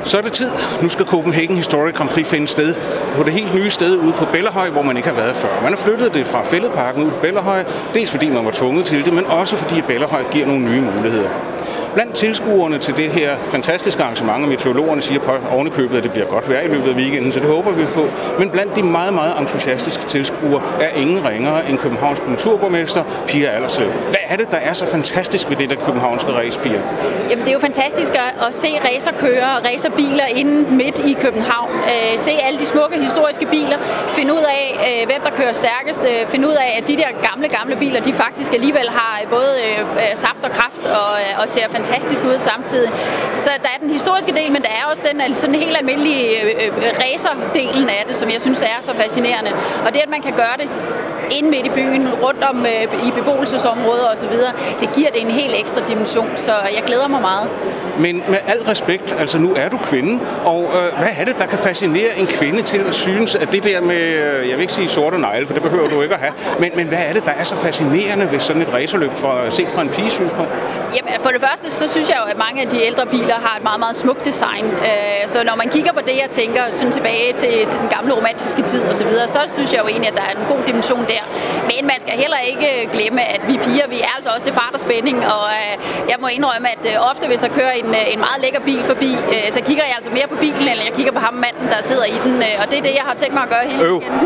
Så er det tid. Nu skal Copenhagen Historic Grand Prix finde sted på det helt nye sted ude på Bellahøj, hvor man ikke har været før. Man har flyttet det fra Fælledparken ud på Bellahøj, dels fordi man var tvunget til det, men også fordi Bellahøj giver nogle nye muligheder. Blandt tilskuerne til det her fantastiske arrangement, og meteorologerne siger på ovenikøbet, at det bliver godt vejr i løbet af weekenden, så det håber vi på. Men blandt de meget, meget entusiastiske tilskuere er ingen ringere end Københavns kulturborgmester, Pia Allerslev. Hvad er det, der er så fantastisk ved det der københavnske race, Pia? Jamen, det er jo fantastisk at se racerkører og racerbiler inde midt i København. Se alle de smukke historiske biler, finde ud af, hvem der kører stærkest, finde ud af, at de der gamle biler, de faktisk alligevel har både saft og kraft og ser fantastisk ud samtidig. Så der er den historiske del, men der er også den sådan helt almindelige racerdelen af det, som jeg synes er så fascinerende. Og det, at man kan gøre det inde midt i byen, rundt om i beboelsesområder osv., det giver det en helt ekstra dimension, så jeg glæder mig meget. Men med al respekt, altså nu er du kvinde, og hvad er det, der kan fascinere en kvinde til at synes, at det der med, jeg vil ikke sige sorte negle, for det behøver du ikke at have, men hvad er det, der er så fascinerende ved sådan et racerløb set fra en piges synspunkt? Jamen, for det første, så synes jeg jo, at mange af de ældre biler har et meget, meget smukt design. Så når man kigger på det, jeg tænker sådan tilbage til den gamle romantiske tid osv., så synes jeg jo egentlig, at der er en god dimension der. Men man skal heller ikke glemme, at vi piger, vi er altså også til fart og spænding, og jeg må indrømme, at ofte hvis der kører en meget lækker bil forbi, så kigger jeg altså mere på bilen, eller jeg kigger på ham manden, der sidder i den, og det er det, jeg har tænkt mig at gøre hele weekenden.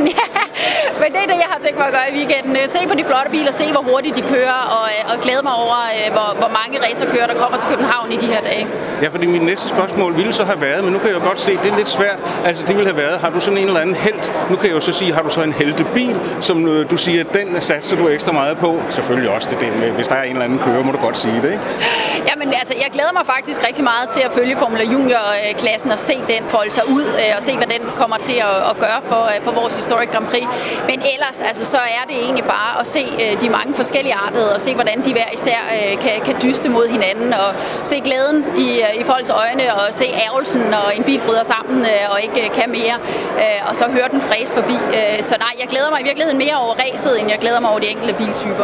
Men det er det, jeg har tænkt mig at gøre i weekenden. Se på de flotte biler, se hvor hurtigt de kører, og glæde mig over, hvor mange racerkører, der kommer til København i de her dage. Ja, fordi mit næste spørgsmål ville så have været, men nu kan jeg jo godt se, det er lidt svært. Altså, det ville have været, har du sådan en eller anden helt? Nu kan jeg jo så sige, har du så en heltebil, som du siger, den satser du ekstra meget på? Selvfølgelig også det med, hvis der er en eller anden kører, må du godt sige det, ikke? Jamen, altså, jeg glæder mig faktisk rigtig meget til at følge Formula Junior-klassen og se den folde sig ud, og se, hvad den kommer til at gøre for vores Historic Grand Prix. Men ellers, altså, så er det egentlig bare at se de mange forskellige artede, og se, hvordan de hver især kan dyste mod hinanden, og se glæden i folks øjne, og se ærgelsen, når en bil bryder sammen og ikke kan mere, og så høre den fræse forbi. Så nej, jeg glæder mig i virkeligheden mere over racet, end jeg glæder mig over de enkelte biltyper.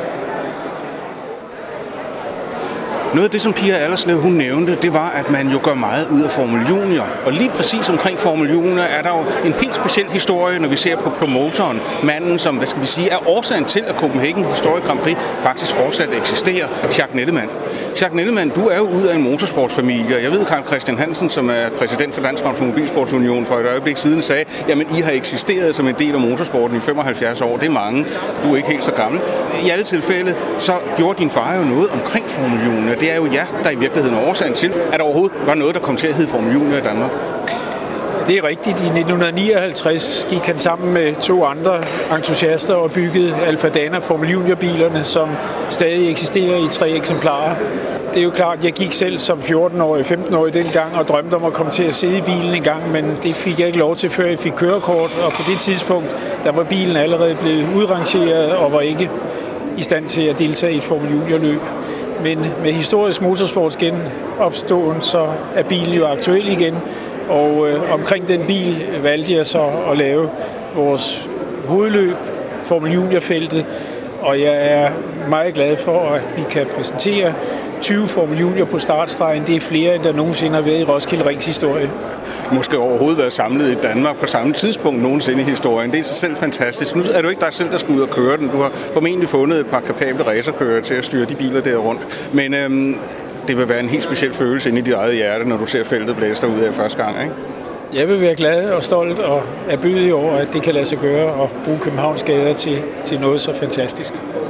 Noget af det, som Pia Allerslev hun nævnte, det var, at man jo gør meget ud af Formel Junior. Og lige præcis omkring Formel Junior er der jo en helt speciel historie, når vi ser på promotoren, manden, som, hvad skal vi sige, er årsagen til, at Copenhagen Historic Grand Prix faktisk fortsat eksisterer, Jacques Nettemann. Jacques Nettemann, du er jo ud af en motorsportsfamilie, og jeg ved, Carl Christian Hansen, som er præsident for Dansk Automobilsportsunion for et øjeblik siden, sagde, jamen I har eksisteret som en del af motorsporten i 75 år, det er mange, du er ikke helt så gammel. I alle tilfælde, så gjorde din far jo noget omkring Formel Junior. Det er jo jer, der i virkeligheden er årsagen til, at der overhovedet var noget, der kom til at hedde Formel Junior i Danmark. Det er rigtigt. I 1959 gik han sammen med 2 andre entusiaster og byggede Alfa Dana Formel Junior-bilerne, som stadig eksisterer i 3 eksemplarer. Det er jo klart, at jeg gik selv som 14-årig, 15-årig dengang og drømte om at komme til at sidde i bilen en gang, men det fik jeg ikke lov til, før jeg fik kørekort, og på det tidspunkt, der var bilen allerede blevet udrangeret og var ikke i stand til at deltage i et Formel Junior-løb. Men med historisk motorsports genopståen, så er bilen jo aktuel igen, og omkring den bil valgte jeg så at lave vores hovedløb, Formel Junior-feltet, og jeg er meget glad for, at vi kan præsentere 20 Formel Junior på startstregen. Det er flere, end der nogensinde har været i Roskilde Rings historie. Måske overhovedet været samlet i Danmark på samme tidspunkt nogensinde i historien. Det er så selv fantastisk. Nu er du ikke dig selv, der skal ud og køre den. Du har formentlig fundet et par kapable racerkører til at styre de biler der rundt. Men det vil være en helt speciel følelse inde i dit eget hjerte, når du ser feltet blæse dig ud af første gang, ikke? Jeg vil være glad og stolt og erbødig over, at det kan lade sig gøre og bruge Københavns gader til noget så fantastisk.